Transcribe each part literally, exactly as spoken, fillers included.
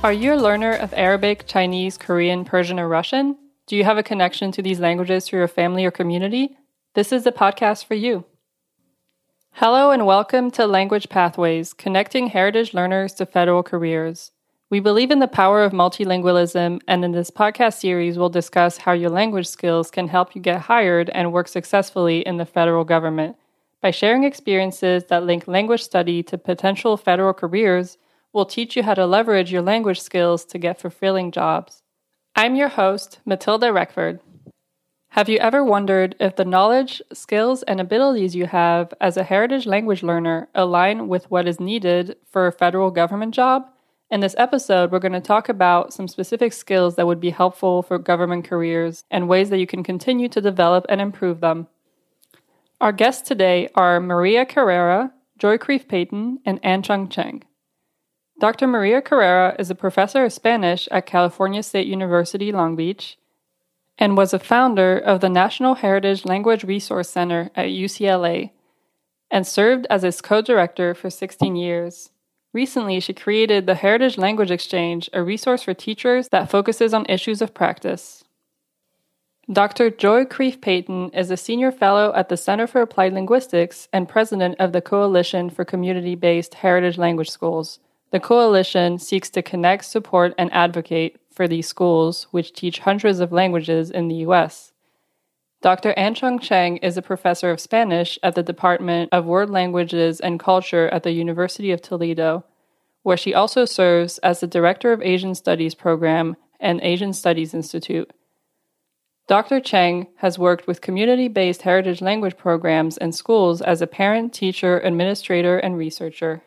Are you a learner of Arabic, Chinese, Korean, Persian, or Russian? Do you have a connection to these languages through your family or community? This is the podcast for you. Hello and welcome to Language Pathways, connecting heritage learners to federal careers. We believe in the power of multilingualism, and in this podcast series, we'll discuss how your language skills can help you get hired and work successfully in the federal government. By sharing experiences that link language study to potential federal careers, we'll teach you how to leverage your language skills to get fulfilling jobs. I'm your host, Matilda Reckford. Have you ever wondered if the knowledge, skills, and abilities you have as a heritage language learner align with what is needed for a federal government job? In this episode, we're going to talk about some specific skills that would be helpful for government careers and ways that you can continue to develop and improve them. Our guests today are Maria Carrera, Joy Kreeft-Payton, and An-Chung Cheng. Doctor Maria Carrera is a professor of Spanish at California State University, Long Beach, and was a founder of the National Heritage Language Resource Center at U C L A, and served as its co-director for sixteen years. Recently, she created the Heritage Language Exchange, a resource for teachers that focuses on issues of practice. Doctor Joy Kreeft-Payton is a senior fellow at the Center for Applied Linguistics and president of the Coalition for Community-Based Heritage Language Schools. The coalition seeks to connect, support, and advocate for these schools, which teach hundreds of languages in the U S. Doctor An-Chung Cheng is a professor of Spanish at the Department of World Languages and Culture at the University of Toledo, where she also serves as the Director of Asian Studies Program and Asian Studies Institute. Doctor Cheng has worked with community-based heritage language programs and schools as a parent, teacher, administrator, and researcher.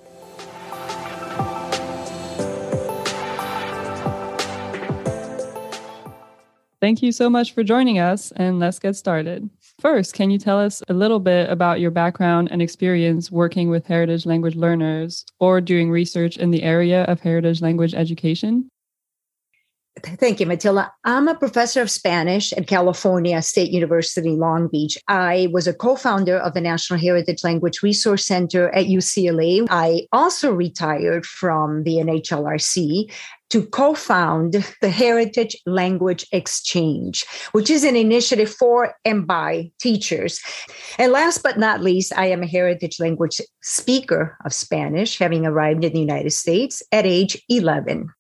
Thank you so much for joining us, and let's get started. First, can you tell us a little bit about your background and experience working with heritage language learners or doing research in the area of heritage language education? Thank you, Matilda. I'm a professor of Spanish at California State University, Long Beach. I was a co-founder of the National Heritage Language Resource Center at U C L A. I also retired from the N H L R C to co-found the Heritage Language Exchange, which is an initiative for and by teachers. And last but not least, I am a heritage language speaker of Spanish, having arrived in the United States at age eleven.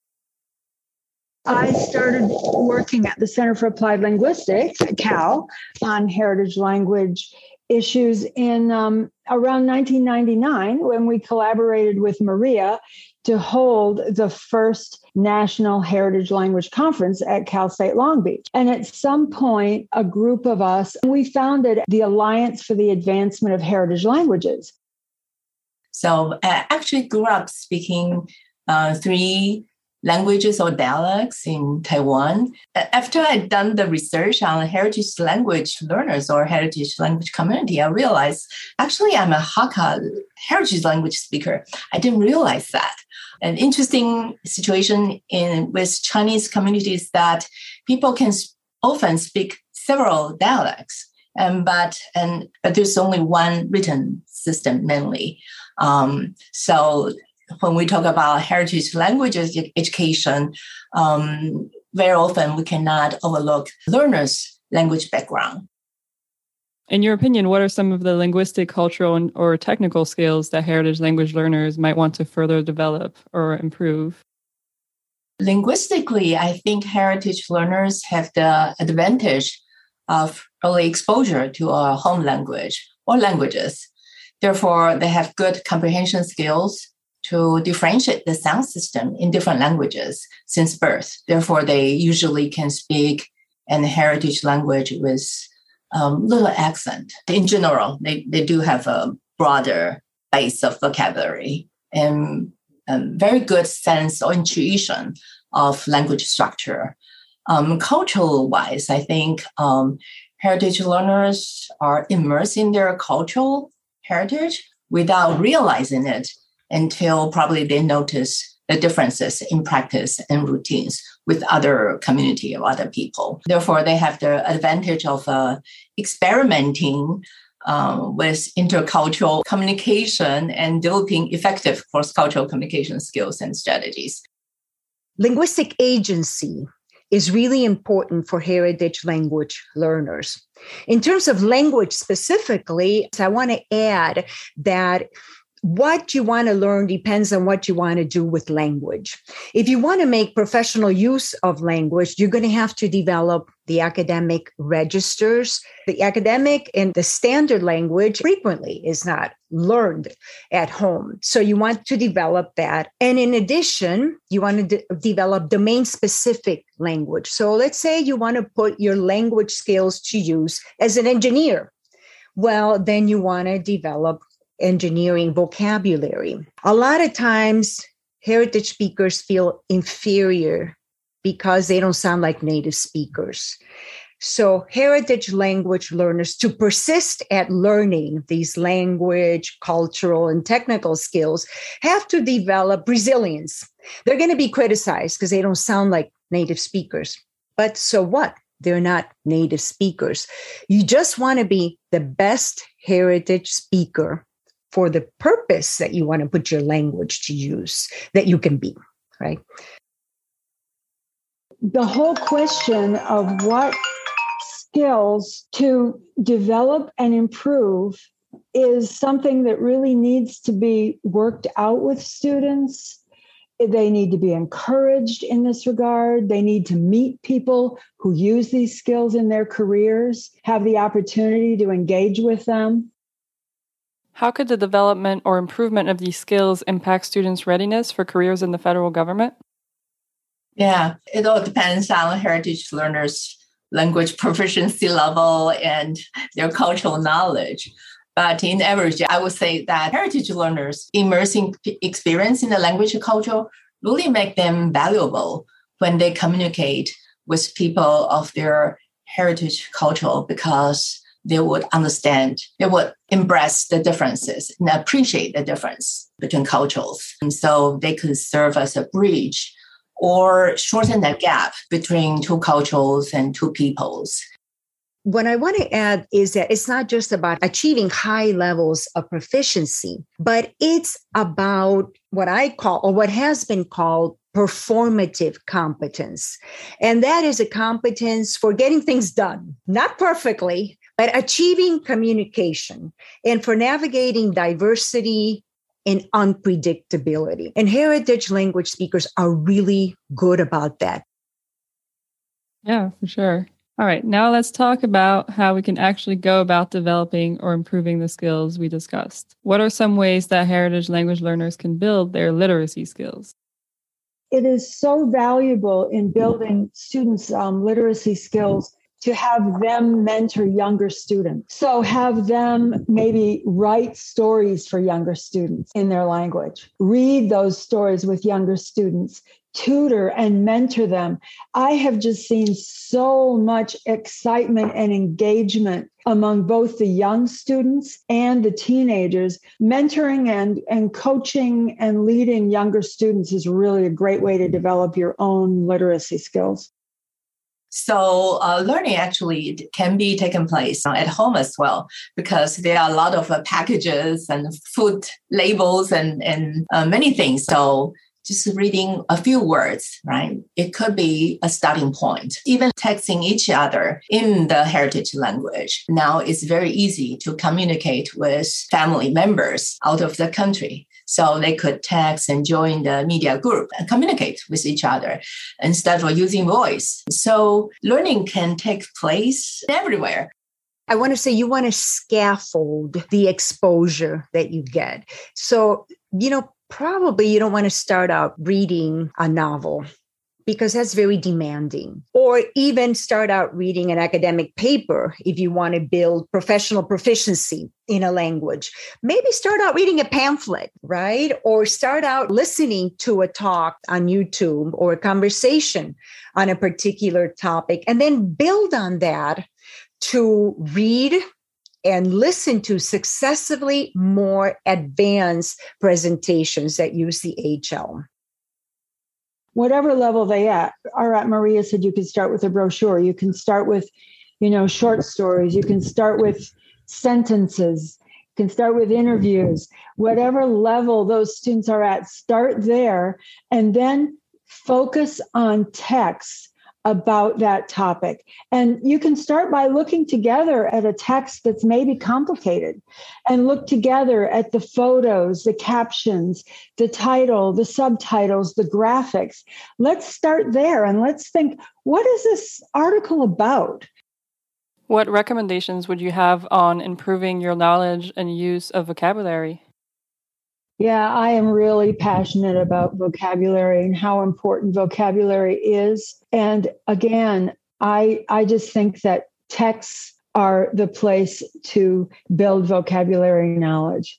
I started working at the Center for Applied Linguistics at Cal on heritage language issues in um, around nineteen ninety-nine, when we collaborated with Maria to hold the first National Heritage Language Conference at Cal State Long Beach. And at some point, a group of us, we founded the Alliance for the Advancement of Heritage Languages. So I actually grew up speaking uh, three languages or dialects in Taiwan. After I'd done the research on heritage language learners or heritage language community, I realized actually I'm a Hakka heritage language speaker. I didn't realize that. An interesting situation in with Chinese communities that people can often speak several dialects, and but and but there's only one written system mainly. Um, so when we talk about heritage languages education, um, very often we cannot overlook learners' language background. In your opinion, what are some of the linguistic, cultural, and, or technical skills that heritage language learners might want to further develop or improve? Linguistically, I think heritage learners have the advantage of early exposure to a home language or languages. Therefore, they have good comprehension skills to differentiate the sound system in different languages since birth. Therefore, they usually can speak an heritage language with um, little accent. In general, they, they do have a broader base of vocabulary and um, very good sense or intuition of language structure. Um, cultural-wise, I think um, heritage learners are immersed in their cultural heritage without realizing it until probably they notice the differences in practice and routines with other community or other people. Therefore, they have the advantage of uh, experimenting um, with intercultural communication and developing effective cross-cultural communication skills and strategies. linguistic agency is really important for heritage language learners. In terms of language specifically, I want to add that what you want to learn depends on what you want to do with language. If you want to make professional use of language, you're going to have to develop the academic registers. The academic and the standard language frequently is not learned at home. So you want to develop that. And in addition, you want to de- develop domain-specific language. So let's say you want to put your language skills to use as an engineer. Well, then you want to develop engineering vocabulary. A lot of times, heritage speakers feel inferior because they don't sound like native speakers. So heritage language learners, to persist at learning these language, cultural, and technical skills, have to develop resilience. They're going to be criticized because they don't sound like native speakers. But so what? They're not native speakers. You just want to be the best heritage speaker for the purpose that you want to put your language to use, that you can be, right? The whole question of what skills to develop and improve is something that really needs to be worked out with students. They need to be encouraged in this regard. They need to meet people who use these skills in their careers, have the opportunity to engage with them. How could the development or improvement of these skills impact students' readiness for careers in the federal government? Yeah, it all depends on heritage learners' language proficiency level and their cultural knowledge. But in average, I would say that heritage learners' immersing experience in the language and culture really make them valuable when they communicate with people of their heritage culture, because they would understand, they would embrace the differences and appreciate the difference between cultures. And so they could serve as a bridge or shorten the gap between two cultures and two peoples. What I want to add is that it's not just about achieving high levels of proficiency, but it's about what I call, or what has been called, performative competence. And that is a competence for getting things done, not perfectly, but achieving communication and for navigating diversity and unpredictability. And heritage language speakers are really good about that. Yeah, for sure. All right, now let's talk about how we can actually go about developing or improving the skills we discussed. What are some ways that heritage language learners can build their literacy skills? It is so valuable in building students' um, literacy skills to have them mentor younger students. So have them maybe write stories for younger students in their language, read those stories with younger students, tutor and mentor them. I have just seen so much excitement and engagement among both the young students and the teenagers. Mentoring and, and coaching and leading younger students is really a great way to develop your own literacy skills. So uh, learning actually can be taken place at home as well, because there are a lot of uh, packages and food labels and, and uh, many things. So just reading a few words, right? It could be a starting point. Even texting each other in the heritage language. Now it's very easy to communicate with family members out of the country. So they could text and join the media group and communicate with each other instead of using voice. So learning can take place everywhere. I want to say you want to scaffold the exposure that you get. So, you know, probably you don't want to start out reading a novel because that's very demanding, or even start out reading an academic paper if you want to build professional proficiency in a language. Maybe start out reading a pamphlet, right? Or start out listening to a talk on YouTube or a conversation on a particular topic, and then build on that to read and listen to successively more advanced presentations that use the H L. Whatever level they at, are at, Maria said you can start with a brochure. You can start with, you know, short stories. You can start with sentences. You can start with interviews. Whatever level those students are at, start there and then focus on texts about that topic. And you can start by looking together at a text that's maybe complicated and look together at the photos, the captions, the title, the subtitles, the graphics. Let's start there and let's think, what is this article about? What recommendations would you have on improving your knowledge and use of vocabulary? Yeah, I am really passionate about vocabulary and how important vocabulary is. And again, I I just think that texts are the place to build vocabulary knowledge.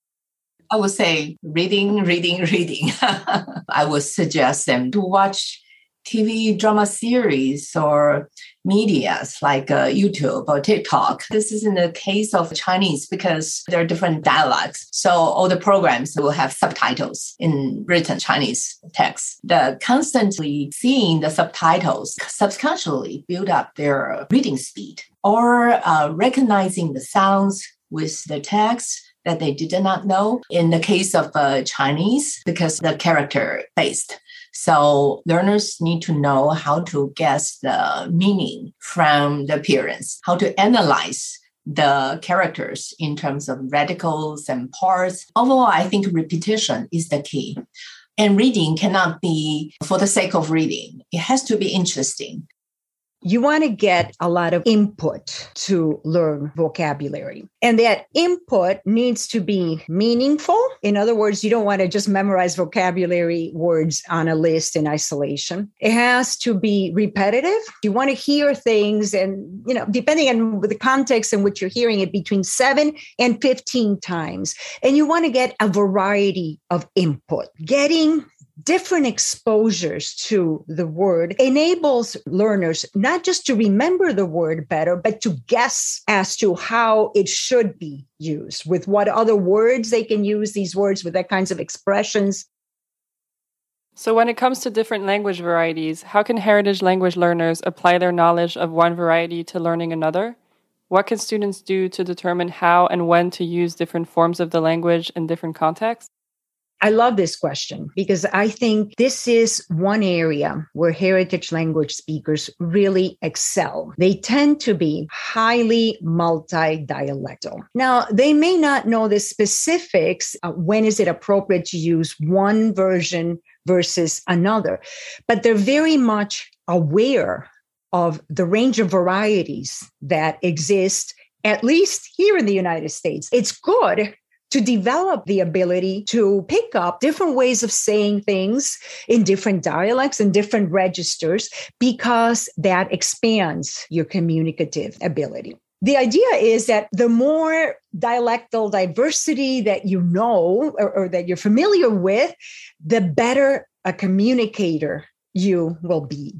I would say reading, reading, reading. I would suggest them to watch T V drama series or medias like uh, YouTube or TikTok. This is in the case of Chinese because there are different dialects. So all the programs will have subtitles in written Chinese text. The constantly seeing the subtitles subconsciously build up their reading speed, or uh, recognizing the sounds with the text that they did not know. In the case of uh, Chinese, because the character based. So learners need to know how to guess the meaning from the appearance, how to analyze the characters in terms of radicals and parts. Overall, I think repetition is the key. And reading cannot be for the sake of reading. It has to be interesting. You want to get a lot of input to learn vocabulary. And that input needs to be meaningful. In other words, you don't want to just memorize vocabulary words on a list in isolation. It has to be repetitive. You want to hear things and, you know, depending on the context in which you're hearing it, between seven and fifteen times. And you want to get a variety of input. Getting different exposures to the word enables learners not just to remember the word better, but to guess as to how it should be used, with what other words they can use these words with, that kinds of expressions. So when it comes to different language varieties, how can heritage language learners apply their knowledge of one variety to learning another? What can students do to determine how and when to use different forms of the language in different contexts? I love this question because I think this is one area where heritage language speakers really excel. They tend to be highly multi-dialectal. Now, they may not know the specifics. Uh, when is it appropriate to use one version versus another? But they're very much aware of the range of varieties that exist, at least here in the United States. It's good to develop the ability to pick up different ways of saying things in different dialects and different registers, because that expands your communicative ability. The idea is that the more dialectal diversity that you know or, or that you're familiar with, the better a communicator you will be.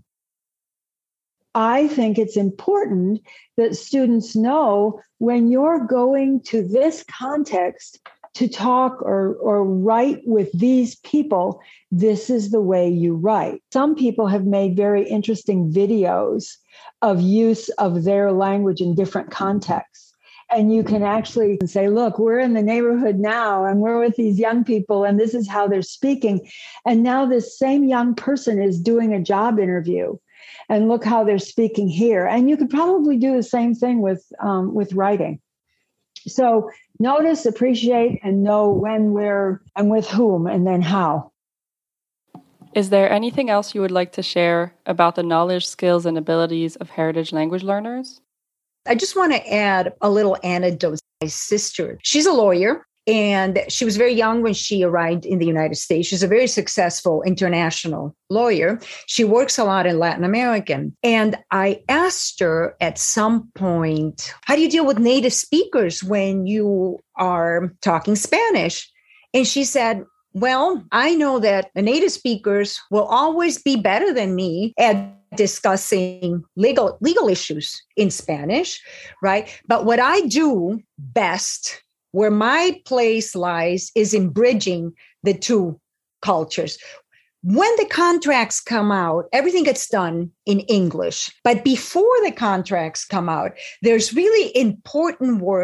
I think it's important that students know when you're going to this context to talk or, or write with these people, this is the way you write. Some people have made very interesting videos of use of their language in different contexts. And you can actually say, look, we're in the neighborhood now and we're with these young people and this is how they're speaking. And now this same young person is doing a job interview. And look how they're speaking here. And you could probably do the same thing with um, with writing. So notice, appreciate, and know when, where, and with whom, and then how. Is there anything else you would like to share about the knowledge, skills, and abilities of heritage language learners? I just want to add a little anecdote. My sister, she's a lawyer. And she was very young when she arrived in the United States. She's a very successful international lawyer. She works a lot in Latin America. And I asked her at some point, how do you deal with native speakers when you are talking Spanish? And she said, well, I know that the native speakers will always be better than me at discussing legal, legal issues in Spanish, right? But what I do best, where my place lies, is in bridging the two cultures. When the contracts come out, everything gets done in English. But before the contracts come out, there's really important work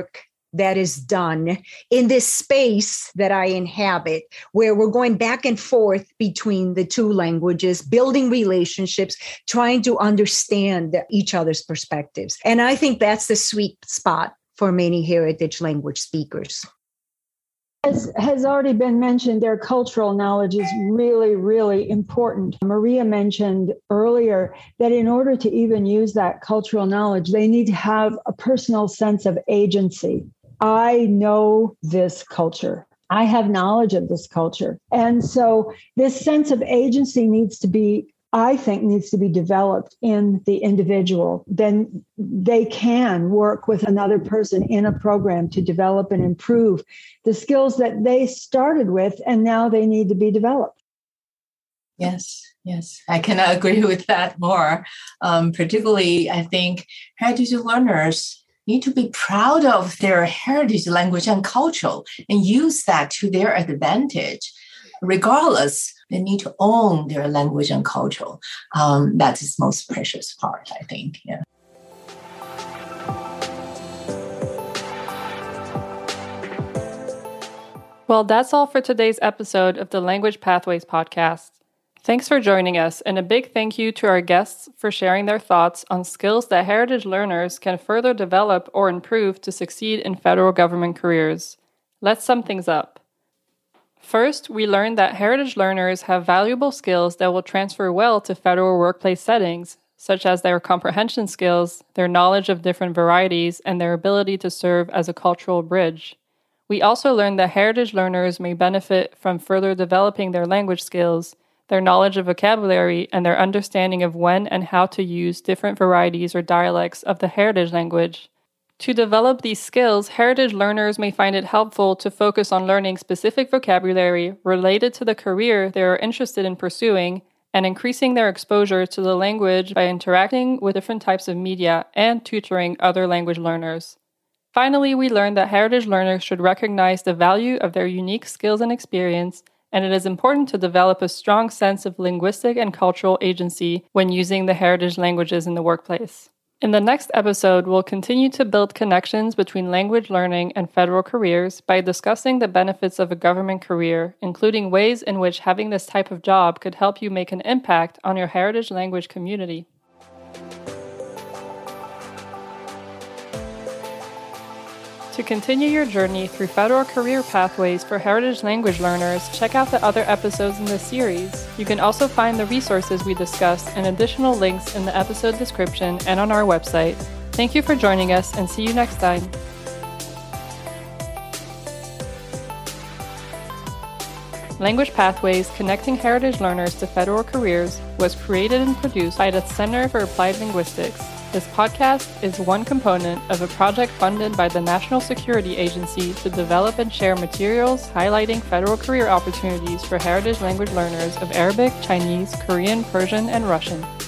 that is done in this space that I inhabit, where we're going back and forth between the two languages, building relationships, trying to understand each other's perspectives. And I think that's the sweet spot for many heritage language speakers. As has already been mentioned, their cultural knowledge is really, really important. Maria mentioned earlier that in order to even use that cultural knowledge, they need to have a personal sense of agency. I know this culture. I have knowledge of this culture. And so this sense of agency needs to be, I think, needs to be developed in the individual. Then they can work with another person in a program to develop and improve the skills that they started with, and now they need to be developed. Yes, yes, I cannot agree with that more. Um, particularly, I think heritage learners need to be proud of their heritage language and culture and use that to their advantage. Regardless, they need to own their language and culture. Um, that is the most precious part, I think. Yeah. Well, that's all for today's episode of the Language Pathways podcast. Thanks for joining us, and a big thank you to our guests for sharing their thoughts on skills that heritage learners can further develop or improve to succeed in federal government careers. Let's sum things up. First, we learned that heritage learners have valuable skills that will transfer well to federal workplace settings, such as their comprehension skills, their knowledge of different varieties, and their ability to serve as a cultural bridge. We also learned that heritage learners may benefit from further developing their language skills, their knowledge of vocabulary, and their understanding of when and how to use different varieties or dialects of the heritage language. To develop these skills, heritage learners may find it helpful to focus on learning specific vocabulary related to the career they are interested in pursuing and increasing their exposure to the language by interacting with different types of media and tutoring other language learners. Finally, we learned that heritage learners should recognize the value of their unique skills and experience, and it is important to develop a strong sense of linguistic and cultural agency when using the heritage languages in the workplace. In the next episode, we'll continue to build connections between language learning and federal careers by discussing the benefits of a government career, including ways in which having this type of job could help you make an impact on your heritage language community. To continue your journey through federal career pathways for heritage language learners, check out the other episodes in this series. You can also find the resources we discussed and additional links in the episode description and on our website. Thank you for joining us, and see you next time. Language Pathways, Connecting Heritage Learners to Federal Careers, was created and produced by the Center for Applied Linguistics. This podcast is one component of a project funded by the National Security Agency to develop and share materials highlighting federal career opportunities for heritage language learners of Arabic, Chinese, Korean, Persian, and Russian.